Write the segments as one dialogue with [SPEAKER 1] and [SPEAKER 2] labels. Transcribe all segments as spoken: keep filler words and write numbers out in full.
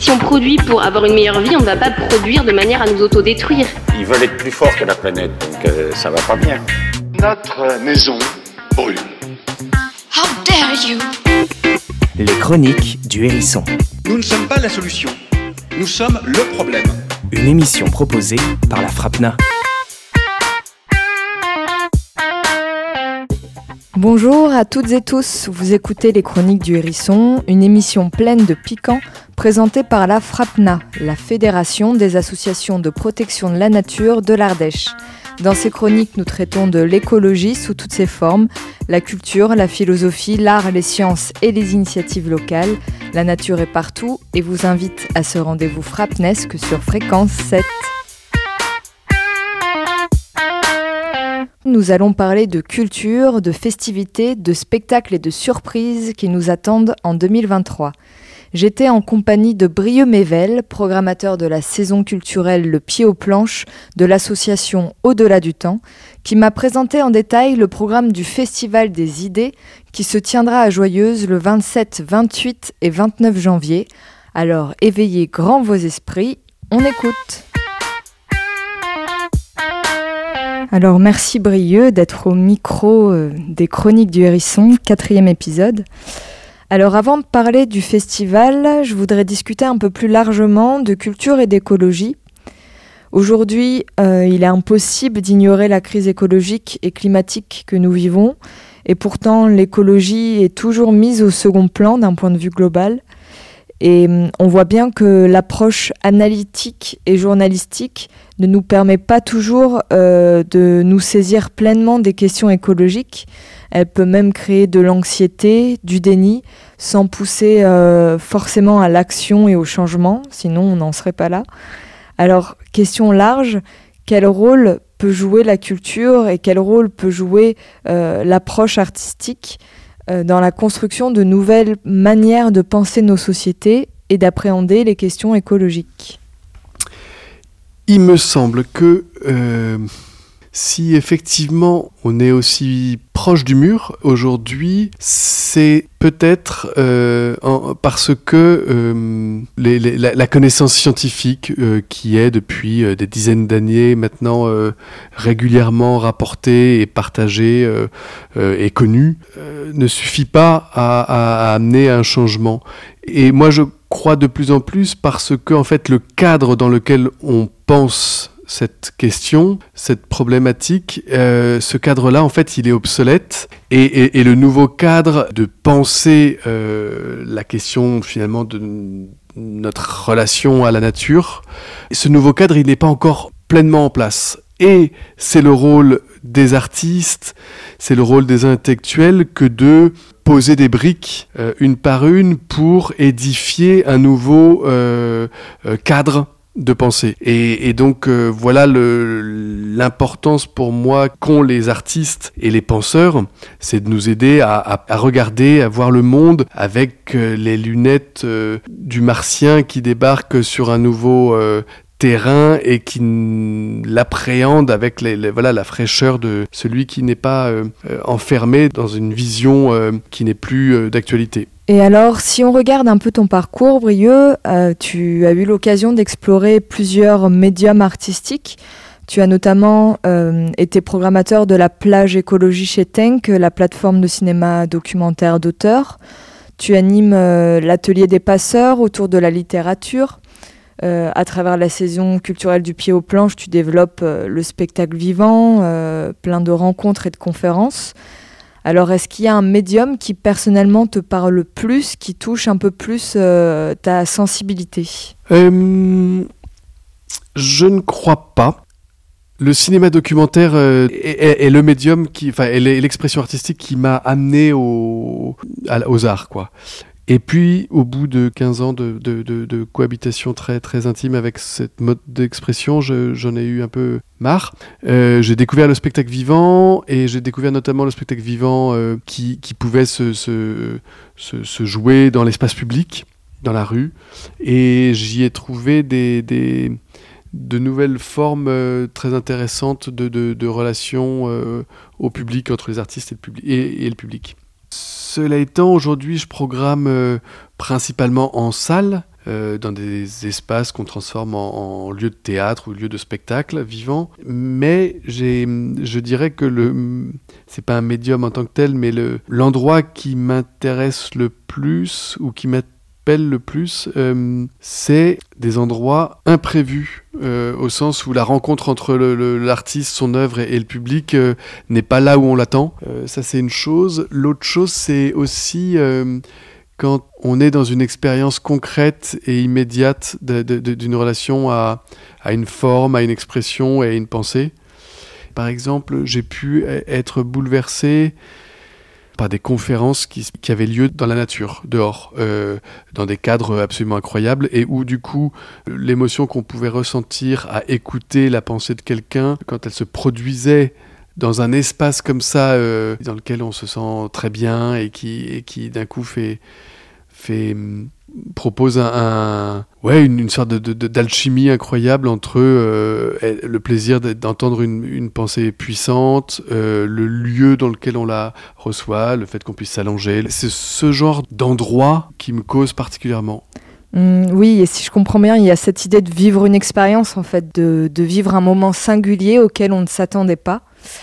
[SPEAKER 1] Si on produit pour avoir une meilleure vie, on ne va pas produire de manière à nous autodétruire.
[SPEAKER 2] Ils veulent être plus forts que la planète, donc euh, ça va pas bien.
[SPEAKER 3] Notre maison brûle.
[SPEAKER 4] How dare you!
[SPEAKER 5] Les chroniques du Hérisson.
[SPEAKER 6] Nous ne sommes pas la solution, nous sommes le problème.
[SPEAKER 5] Une émission proposée par la FRAPNA.
[SPEAKER 7] Bonjour à toutes et tous, vous écoutez les Chroniques du Hérisson, une émission pleine de piquants présentée par la FRAPNA, la Fédération des associations de protection de la nature de l'Ardèche. Dans ces chroniques, nous traitons de l'écologie sous toutes ses formes, la culture, la philosophie, l'art, les sciences et les initiatives locales. La nature est partout et vous invite à ce rendez-vous frapnesque sur Fréquence sept. Nous allons parler de culture, de festivités, de spectacles et de surprises qui nous attendent en deux mille vingt-trois. J'étais en compagnie de Brieux Mével, programmateur de la saison culturelle Le Pied aux Planches de l'association Au-delà du temps, qui m'a présenté en détail le programme du Festival des idées qui se tiendra à Joyeuse le vingt-sept, vingt-huit et vingt-neuf janvier. Alors éveillez grand vos esprits, on écoute. Alors merci Brieux d'être au micro euh, des Chroniques du Hérisson, quatrième épisode. Alors avant de parler du festival, je voudrais discuter un peu plus largement de culture et d'écologie. Aujourd'hui, euh, il est impossible d'ignorer la crise écologique et climatique que nous vivons, et pourtant l'écologie est toujours mise au second plan d'un point de vue global. Et on voit bien que l'approche analytique et journalistique ne nous permet pas toujours euh, de nous saisir pleinement des questions écologiques. Elle peut même créer de l'anxiété, du déni, sans pousser euh, forcément à l'action et au changement, sinon on n'en serait pas là. Alors, question large, quel rôle peut jouer la culture et quel rôle peut jouer euh, l'approche artistique dans la construction de nouvelles manières de penser nos sociétés et d'appréhender les questions écologiques?
[SPEAKER 8] Il me semble que euh, si effectivement on est aussi proche du mur aujourd'hui, c'est peut-être euh, en, parce que euh, les, les, la, la connaissance scientifique euh, qui est depuis euh, des dizaines d'années maintenant euh, régulièrement rapportée et partagée euh, euh, et connue euh, ne suffit pas à, à, à amener un changement. Et moi je crois de plus en plus parce que en fait le cadre dans lequel on pense cette question, cette problématique, euh, ce cadre-là, en fait, il est obsolète. Et, et, et le nouveau cadre de penser euh, la question, finalement, de notre relation à la nature, ce nouveau cadre, il n'est pas encore pleinement en place. Et c'est le rôle des artistes, c'est le rôle des intellectuels que de poser des briques, euh, une par une, pour édifier un nouveau euh, euh, cadre de pensée. Et, et donc euh, voilà le, l'importance pour moi qu'ont les artistes et les penseurs, c'est de nous aider à, à, à regarder, à voir le monde avec euh, les lunettes euh, du martien qui débarque sur un nouveau euh, terrain et qui l'appréhende avec les, les, voilà, la fraîcheur de celui qui n'est pas euh, enfermé dans une vision euh, qui n'est plus euh, d'actualité.
[SPEAKER 7] Et alors, si on regarde un peu ton parcours, Brieux, euh, tu as eu l'occasion d'explorer plusieurs médiums artistiques. Tu as notamment euh, été programmateur de la Plage Écologie chez Tenk, la plateforme de cinéma documentaire d'auteur. Tu animes euh, l'atelier des passeurs autour de la littérature. Euh, à travers la saison culturelle du Pied aux Planches, tu développes euh, le spectacle vivant, euh, plein de rencontres et de conférences. Alors, est-ce qu'il y a un médium qui, personnellement, te parle plus, qui touche un peu plus euh, ta sensibilité ?
[SPEAKER 8] euh, Je ne crois pas. Le cinéma documentaire euh, est, est le médium, qui, enfin, est l'expression artistique qui m'a amené au, à, aux arts, quoi. Et puis, au bout de quinze ans de, de, de, de cohabitation très, très intime avec cette mode d'expression, je, j'en ai eu un peu marre. Euh, j'ai découvert le spectacle vivant, et j'ai découvert notamment le spectacle vivant euh, qui, qui pouvait se, se, se, se jouer dans l'espace public, dans la rue. Et j'y ai trouvé des, des, de nouvelles formes euh, très intéressantes de, de, de relations euh, au public, entre les artistes et le, public, et, et le public. Cela étant, aujourd'hui, je programme euh, principalement en salle. euh, dans des espaces qu'on transforme en, en lieu de théâtre ou lieu de spectacle vivant. Mais j'ai, je dirais que le, c'est pas un médium en tant que tel, mais le, l'endroit qui m'intéresse le plus ou qui m'intéresse le plus, euh, c'est des endroits imprévus, euh, au sens où la rencontre entre le, le, l'artiste, son œuvre et, et le public euh, n'est pas là où on l'attend. Euh, ça, c'est une chose. L'autre chose, c'est aussi euh, quand on est dans une expérience concrète et immédiate de, de, de, d'une relation à, à une forme, à une expression et à une pensée. Par exemple, j'ai pu être bouleversé par des conférences qui, qui avaient lieu dans la nature, dehors, euh, dans des cadres absolument incroyables, et où du coup, l'émotion qu'on pouvait ressentir à écouter la pensée de quelqu'un, quand elle se produisait dans un espace comme ça, euh, dans lequel on se sent très bien, et qui, et qui d'un coup fait, fait, propose un, un ouais, une, une sorte de, de, d'alchimie incroyable entre euh, le plaisir d'entendre une, une pensée puissante, euh, le lieu dans lequel on la reçoit, le fait qu'on puisse s'allonger. C'est ce genre d'endroit qui me cause particulièrement.
[SPEAKER 7] Mmh, oui, et si je comprends bien, il y a cette idée de vivre une expérience, en fait, de, de vivre un moment singulier auquel on ne s'attendait pas.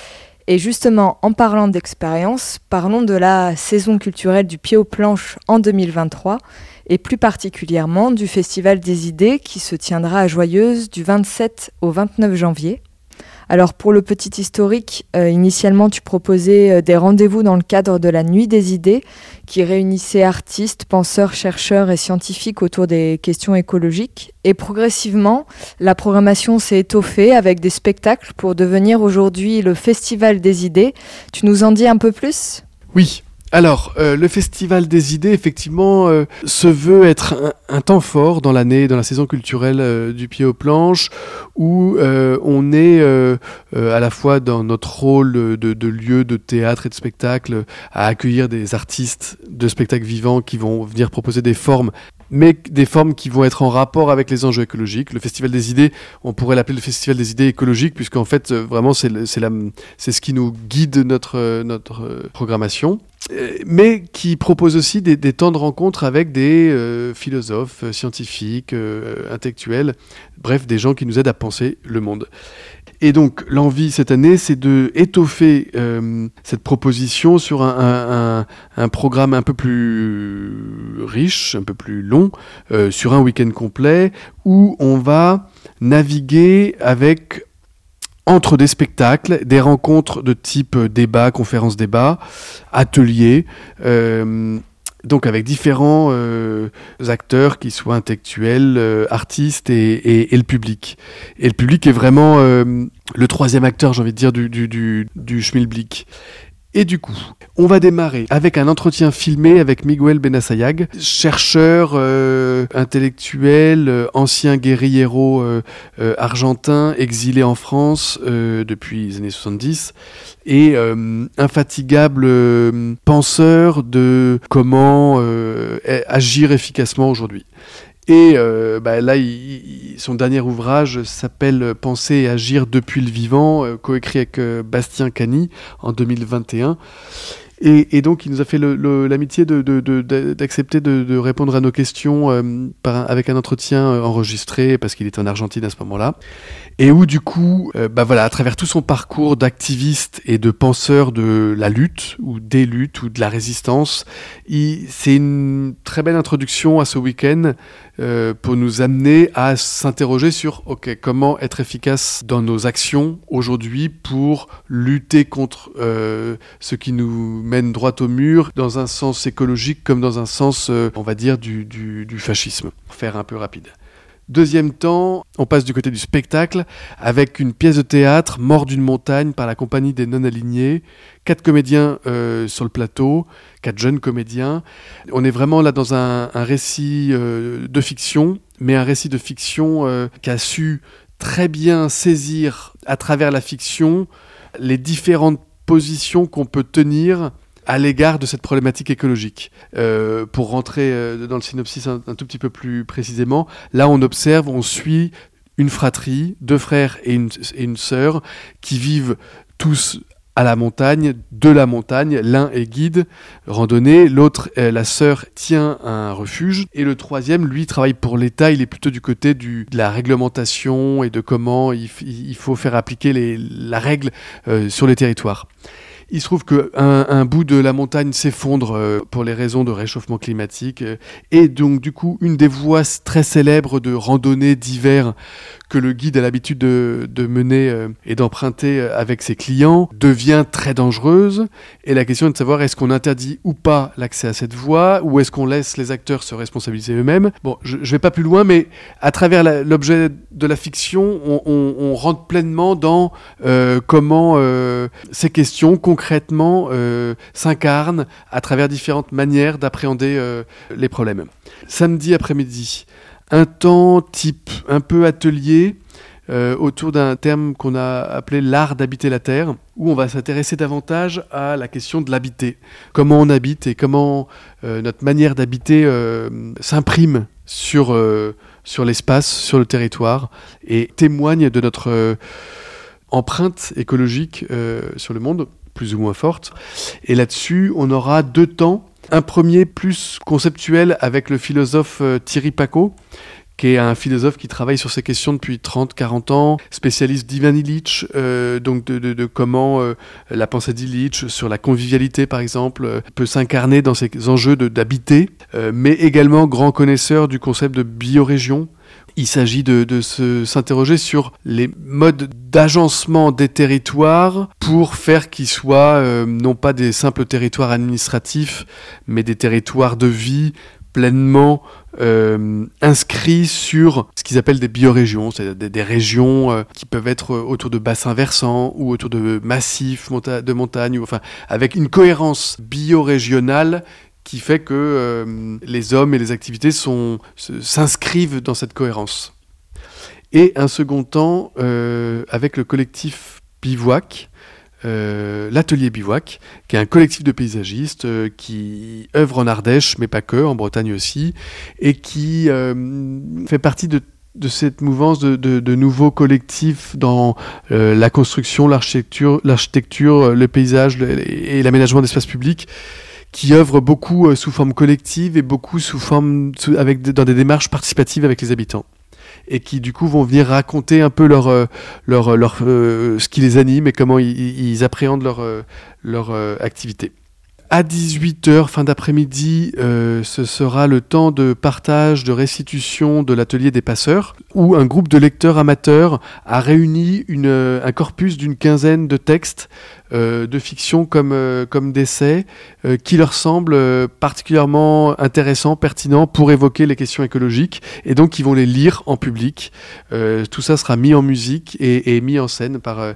[SPEAKER 7] Et justement, en parlant d'expérience, parlons de la saison culturelle du pied aux planches en deux mille vingt-trois, et plus particulièrement du Festival des idées qui se tiendra à Joyeuse du vingt-sept au vingt-neuf janvier. Alors pour le petit historique, euh, initialement tu proposais euh, des rendez-vous dans le cadre de la Nuit des idées qui réunissait artistes, penseurs, chercheurs et scientifiques autour des questions écologiques. Et progressivement, la programmation s'est étoffée avec des spectacles pour devenir aujourd'hui le Festival des idées. Tu nous en dis un peu plus ?
[SPEAKER 8] Oui. Alors, euh, le Festival des idées, effectivement, euh, se veut être un, un temps fort dans l'année, dans la saison culturelle euh, du pied aux planches, où euh, on est euh, euh, à la fois dans notre rôle de, de lieu de théâtre et de spectacle, à accueillir des artistes de spectacles vivants qui vont venir proposer des formes, mais des formes qui vont être en rapport avec les enjeux écologiques. Le Festival des idées, on pourrait l'appeler le Festival des idées écologiques, puisqu'en fait, vraiment, c'est, c'est, la, c'est ce qui nous guide notre, notre programmation. Mais qui propose aussi des, des temps de rencontre avec des euh, philosophes, scientifiques, euh, intellectuels, bref, des gens qui nous aident à penser le monde. Et donc, l'envie cette année, c'est de étoffer euh, cette proposition sur un, un, un, un programme un peu plus riche, un peu plus long, euh, sur un week-end complet, où on va naviguer avec... entre des spectacles, des rencontres de type débat, conférence-débat, ateliers, euh, donc avec différents euh, acteurs, qui soient intellectuels, euh, artistes et, et, et le public. Et le public est vraiment euh, le troisième acteur, j'ai envie de dire, du, du, du, du Schmilblick. Et du coup, on va démarrer avec un entretien filmé avec Miguel Benassayag, chercheur, euh, intellectuel, euh, ancien guérillero euh, euh, argentin, exilé en France euh, depuis les années soixante-dix, et euh, infatigable euh, penseur de comment euh, agir efficacement aujourd'hui. Et euh, bah là, il, il, son dernier ouvrage s'appelle « Penser et agir depuis le vivant », euh, coécrit avec euh, Bastien Cany en deux mille vingt et un. Et, et donc, il nous a fait le, le, l'amitié de, de, de, de, d'accepter de, de répondre à nos questions euh, par, avec un entretien euh, enregistré, parce qu'il était en Argentine à ce moment-là. Et où, du coup, euh, bah voilà, à travers tout son parcours d'activiste et de penseur de la lutte, ou des luttes, ou de la résistance, il, c'est une très belle introduction à ce week-end euh, pour nous amener à s'interroger sur okay, comment être efficace dans nos actions aujourd'hui pour lutter contre euh, ce qui nous mène droit au mur, dans un sens écologique comme dans un sens, euh, on va dire, du, du, du fascisme. Pour faire un peu rapide. Deuxième temps, on passe du côté du spectacle avec une pièce de théâtre, Mort d'une montagne, par la compagnie des non-alignés. Quatre comédiens euh, sur le plateau, quatre jeunes comédiens. On est vraiment là dans un, un récit euh, de fiction, mais un récit de fiction euh, qui a su très bien saisir à travers la fiction les différentes positions qu'on peut tenir à l'égard de cette problématique écologique. Euh, pour rentrer euh, dans le synopsis un, un tout petit peu plus précisément, là on observe, on suit une fratrie, deux frères et une, et une sœur qui vivent tous à la montagne, de la montagne. L'un est guide, randonnée, l'autre, euh, la sœur, tient un refuge. Et le troisième, lui, travaille pour l'État. Il est plutôt du côté du, de la réglementation et de comment il, il faut faire appliquer les, la règle euh, sur les territoires. Il se trouve qu'un un bout de la montagne s'effondre euh, pour les raisons de réchauffement climatique. Euh, et donc, du coup, une des voies très célèbres de randonnée d'hiver que le guide a l'habitude de, de mener euh, et d'emprunter avec ses clients devient très dangereuse. Et la question est de savoir est-ce qu'on interdit ou pas l'accès à cette voie ou est-ce qu'on laisse les acteurs se responsabiliser eux-mêmes. Bon, je ne vais pas plus loin, mais à travers la, l'objet de la fiction, on, on, on rentre pleinement dans euh, comment euh, ces questions concrètement euh, s'incarnent à travers différentes manières d'appréhender euh, les problèmes. Samedi après-midi, un temps type un peu atelier euh, autour d'un terme qu'on a appelé l'art d'habiter la Terre, où on va s'intéresser davantage à la question de l'habiter. Comment on habite et comment euh, notre manière d'habiter euh, s'imprime sur, euh, sur l'espace, sur le territoire, et témoigne de notre euh, empreinte écologique euh, sur le monde, plus ou moins forte. Et là-dessus, on aura deux temps. Un premier plus conceptuel avec le philosophe euh, Thierry Pacaud, qui est un philosophe qui travaille sur ces questions depuis trente à quarante ans, spécialiste d'Ivan Illich, euh, donc de, de, de comment euh, la pensée d'Illich sur la convivialité, par exemple, euh, peut s'incarner dans ces enjeux de, d'habiter, euh, mais également grand connaisseur du concept de biorégion. Il s'agit de, de se, s'interroger sur les modes d'agencement des territoires pour faire qu'ils soient euh, non pas des simples territoires administratifs, mais des territoires de vie pleinement euh, inscrits sur ce qu'ils appellent des biorégions, c'est-à-dire des, des régions euh, qui peuvent être autour de bassins versants ou autour de massifs monta- de montagnes, ou, enfin, avec une cohérence biorégionale qui fait que euh, les hommes et les activités sont, se, s'inscrivent dans cette cohérence. Et un second temps, euh, avec le collectif Bivouac, euh, l'Atelier Bivouac, qui est un collectif de paysagistes euh, qui œuvre en Ardèche, mais pas que, en Bretagne aussi, et qui euh, fait partie de de cette mouvance de, de, de nouveaux collectifs dans euh, la construction, l'architecture, l'architecture, le paysage le, et l'aménagement d'espaces publics, qui œuvrent beaucoup euh, sous forme collective et beaucoup sous forme sous, avec dans des démarches participatives avec les habitants, et qui du coup vont venir raconter un peu leur euh, leur leur euh, ce qui les anime et comment ils, ils appréhendent leur euh, leur euh, activité. À dix-huit heures, fin d'après-midi, euh, ce sera le temps de partage, de restitution de l'atelier des passeurs, où un groupe de lecteurs amateurs a réuni une, un corpus d'une quinzaine de textes euh, de fiction comme, euh, comme d'essais, euh, qui leur semblent euh, particulièrement intéressants, pertinents pour évoquer les questions écologiques, et donc ils vont les lire en public. Euh, tout ça sera mis en musique et, et mis en scène par euh,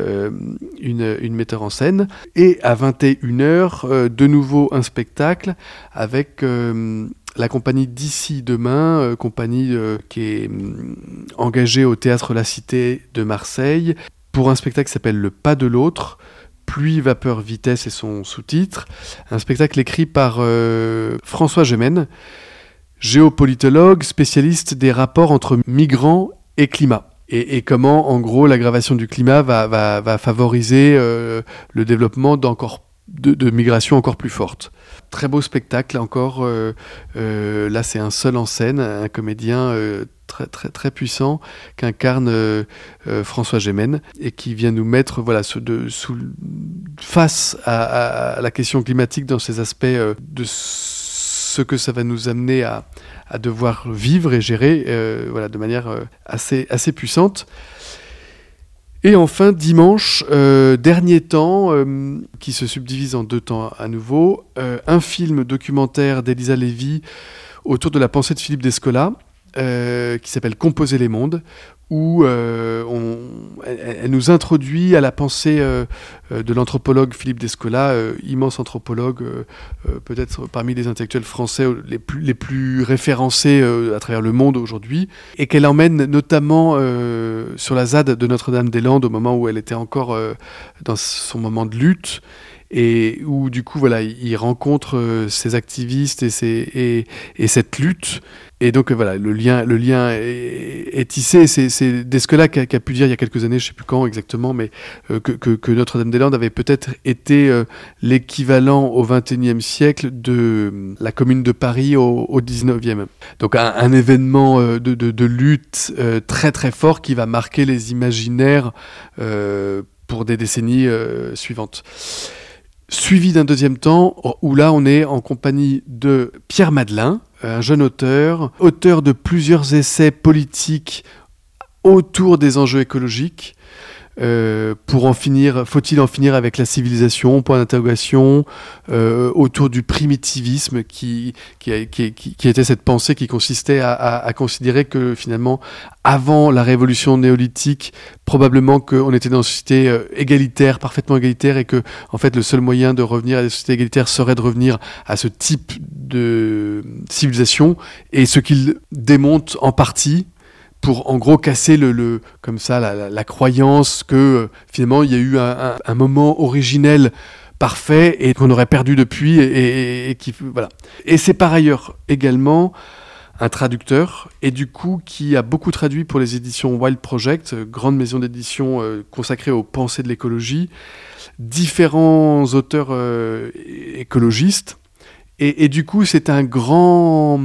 [SPEAKER 8] une, une metteur en scène. Et à vingt et une heures, euh, de nouveau un spectacle avec euh, la compagnie D'ici Demain, euh, compagnie euh, qui est euh, engagée au Théâtre La Cité de Marseille, pour un spectacle qui s'appelle Le Pas de l'Autre, Pluie, Vapeur, Vitesse et son sous-titre. Un spectacle écrit par euh, François Gemène, géopolitologue, spécialiste des rapports entre migrants et climat. Et, et comment, en gros, l'aggravation du climat va, va, va favoriser euh, le développement d'encore De, de migration encore plus forte. Très beau spectacle encore. Euh, euh, là, c'est un seul en scène, un comédien euh, très très très puissant qu'incarne euh, euh, François Gemène et qui vient nous mettre voilà ce, de, sous, face à, à, à la question climatique dans ses aspects euh, de ce que ça va nous amener à, à devoir vivre et gérer euh, voilà de manière euh, assez assez puissante. Et enfin, dimanche, euh, dernier temps, euh, qui se subdivise en deux temps à nouveau, euh, un film documentaire d'Elisa Lévy autour de la pensée de Philippe Descola, euh, qui s'appelle « Composer les mondes », où euh, on, elle, elle nous introduit à la pensée euh, de l'anthropologue Philippe Descola, euh, immense anthropologue, euh, euh, peut-être parmi les intellectuels français les plus, les plus référencés euh, à travers le monde aujourd'hui, et qu'elle emmène notamment euh, sur la Z A D de Notre-Dame-des-Landes au moment où elle était encore euh, dans son moment de lutte, et où du coup voilà, il rencontre euh, ces activistes et, ces, et, et cette lutte. Et donc voilà, le lien, le lien est, est tissé. C'est, c'est Descola qui a, qui a pu dire il y a quelques années, je ne sais plus quand exactement, mais euh, que, que, que Notre-Dame-des-Landes avait peut-être été euh, l'équivalent au vingt et unième siècle de euh, la Commune de Paris au, au dix-neuvième. Donc un, un événement euh, de, de, de lutte euh, très très fort qui va marquer les imaginaires euh, pour des décennies euh, suivantes. Suivi d'un deuxième temps où là on est en compagnie de Pierre Madelin, un jeune auteur, auteur de plusieurs essais politiques autour des enjeux écologiques. Euh, pour en finir, faut-il en finir avec la civilisation, point d'interrogation, euh, autour du primitivisme qui, qui, qui, qui, qui était cette pensée qui consistait à, à, à considérer que finalement, avant la révolution néolithique, probablement qu'on était dans une société euh, égalitaire, parfaitement égalitaire, et que en fait le seul moyen de revenir à des sociétés égalitaires serait de revenir à ce type de civilisation, et ce qu'il démonte en partie, pour en gros casser le, le comme ça la, la, la croyance que euh, finalement il y a eu un, un, un moment originel parfait et qu'on aurait perdu depuis et, et, et qui voilà. Et c'est par ailleurs également un traducteur et du coup qui a beaucoup traduit pour les éditions Wild Project, grande maison d'édition euh, consacrée aux pensées de l'écologie, différents auteurs euh, écologistes et, et du coup c'est un grand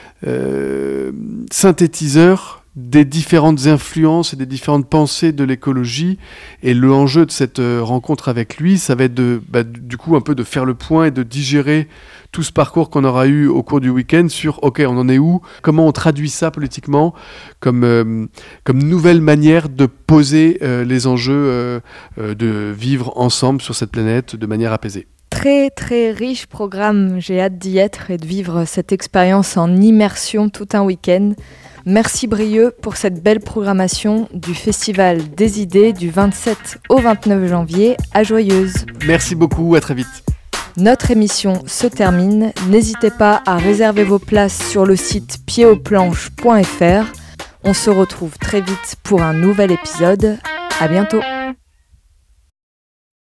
[SPEAKER 8] euh, synthétiseur des différentes influences et des différentes pensées de l'écologie. Et l'enjeu de cette euh, rencontre avec lui, ça va être de, bah, du coup un peu de faire le point et de digérer tout ce parcours qu'on aura eu au cours du week-end sur ok, on en est où, comment on traduit ça politiquement comme, euh, comme nouvelle manière de poser euh, les enjeux euh, euh, de vivre ensemble sur cette planète de manière apaisée.
[SPEAKER 7] Très très riche programme, j'ai hâte d'y être et de vivre cette expérience en immersion tout un week-end. Merci Brieux pour cette belle programmation du Festival des idées du vingt-sept au vingt-neuf janvier à Joyeuse.
[SPEAKER 8] Merci beaucoup, à très vite.
[SPEAKER 7] Notre émission se termine. N'hésitez pas à réserver vos places sur le site pied aux planches point f r. On se retrouve très vite pour un nouvel épisode. À bientôt.